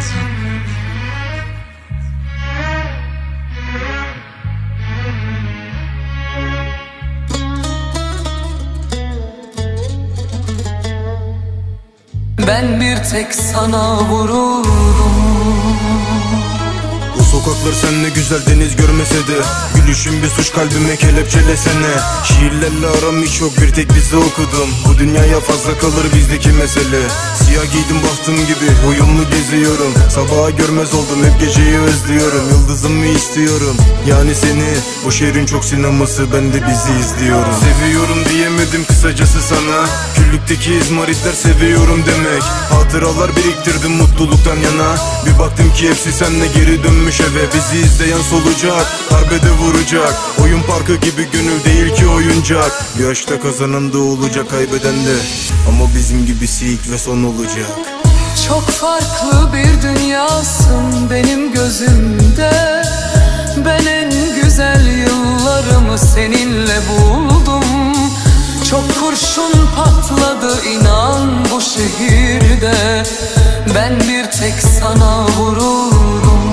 Ben bir tek sana vururum. Bu sokaklar sen ne güzel deniz görmese de gülüşün bir suç, kalbime kelepçelesene. Şiirlerle aram hiç yok, bir tek bize okudum. Bu dünyaya fazla kalır bizdeki mesele. Siyah giydim bahtım gibi uyumlu geziyorum. Sabaha görmez oldum, hep geceyi özlüyorum. Yıldızımı istiyorum, yani seni. Bu şehrin çok sineması, ben de bizi izliyorum. Seviyorum diyemedim kısacası sana. Küllükteki izmaritler seviyorum demek. Hatıralar biriktirdim mutluluktan yana. Bir baktım ki hepsi senle geri dönmüş eve. Bizi izleyen solucak, darbede vuracak. Oyun parkı gibi gönül değil ki oyuncak. Bir aşkta kazanan da olacak, kaybeden de. Ama bizim gibisi ilk ve son olacak. Çok farklı bir dünyasın benim gözümde. Ben en güzel yıllarımı seninle buldum. Çok kurşun patladı inan bu şehirde. Ben bir tek sana vururum.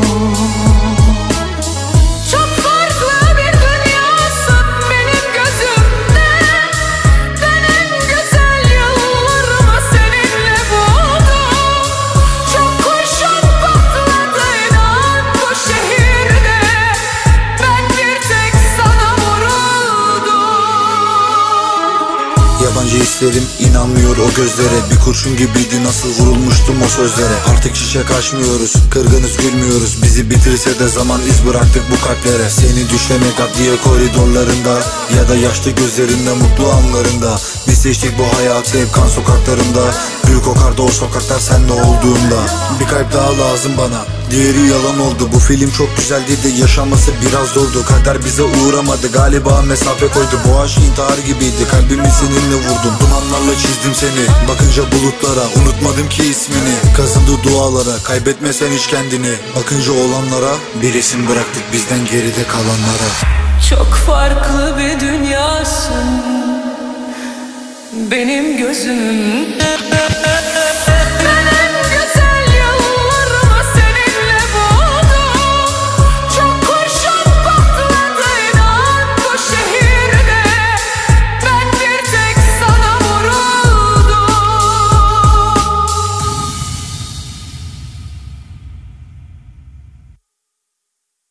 Çok farklı bir dünyasın benim gözümde. Ben en güzel yıllarımı seninle buldum. Çok kurşun patladı inan bu şehirde. Ben bir tek sana vuruldum. Yabancı hislerim inanmıyor o gözlere. Bir kurşun gibiydi nasıl vurulmuştum o sözlere. Artık çiçek açmıyoruz, kırgınız gülmüyoruz. Bizi bitirse de zaman iz bıraktık bu kalplere. Seni düşlemek adliye koridorlarında ya da yaşlı gözlerinde mutlu anlarında. Biz seçtik bu hayatı hep kan sokaklarında. Büyük kokardı o sokaklar senle olduğunda. Bir kalp daha lazım bana, diğeri yalan oldu. Bu film çok güzeldi de yaşaması biraz zordu. Kader bize uğramadı galiba, mesafe koydu. Bu aşk intihar gibiydi, kalbimi seninle vurdum. Dumanlarla çizdim seni, bakınca bulutlara. Unutmadım ki ismini, kazındı dualara. Kaybetme sen hiç kendini, bakınca olanlara. Bir isim bıraktık bizden geride kalanlara. Çok farklı bir dünyasın benim gözümde.